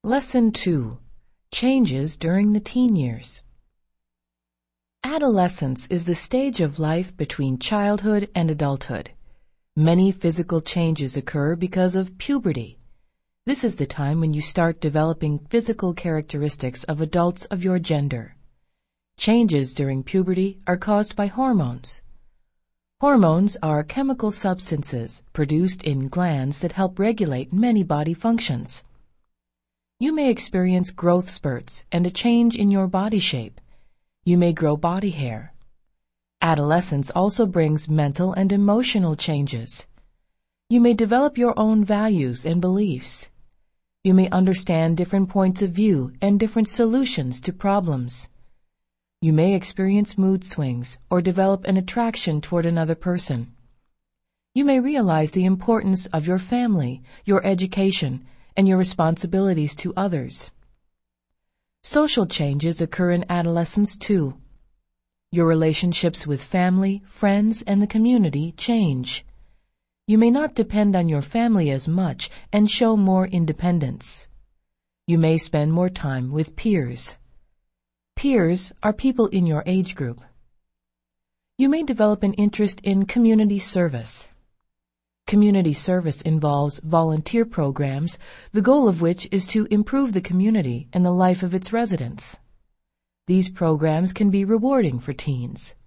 Lesson 2. Changes during the teen years. Adolescence is the stage of life between childhood and adulthood. Many physical changes occur because of puberty. This is the time when you start developing physical characteristics of adults of your gender. Changes during puberty are caused by hormones. Hormones are chemical substances produced in glands that help regulate many body functions. You may experience growth spurts and a change in your body shape. You may grow body hair. Adolescence also brings mental and emotional changes. You may develop your own values and beliefs. You may understand different points of view and different solutions to problems. You may experience mood swings or develop an attraction toward another person. You may realize the importance of your family, your education, and your responsibilities to others. Social changes occur in adolescence too. Your relationships with family, friends, and the community change. You may not depend on your family as much and show more independence. You may spend more time with peers. Peers are people in your age group. You may develop an interest in community service. Community service involves volunteer programs, the goal of which is to improve the community and the life of its residents. These programs can be rewarding for teens.